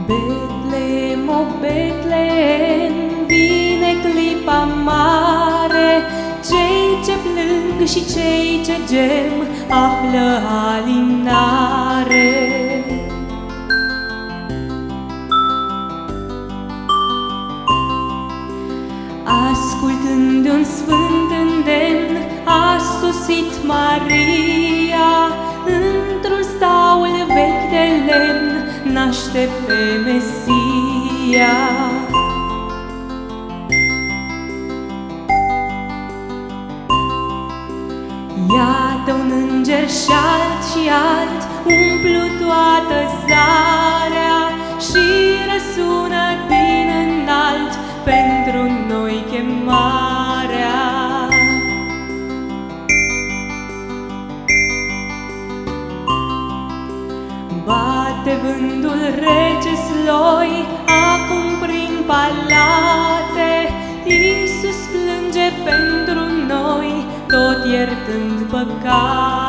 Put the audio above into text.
Betlehem, o Betlehem, vine clipa mare, cei ce plâng și cei ce gem află alinare. Ascultând un sfânt îndemn, a sosit Maria, într-un staul vechi de lemn naște pe Mesia. Iată un înger și-alt și alt umplu toată zarea și răsună din înalt pentru noi chemarea. Bate vântul rece sloi acum prin palate, Iisus plânge pentru noi, tot iertând păcate.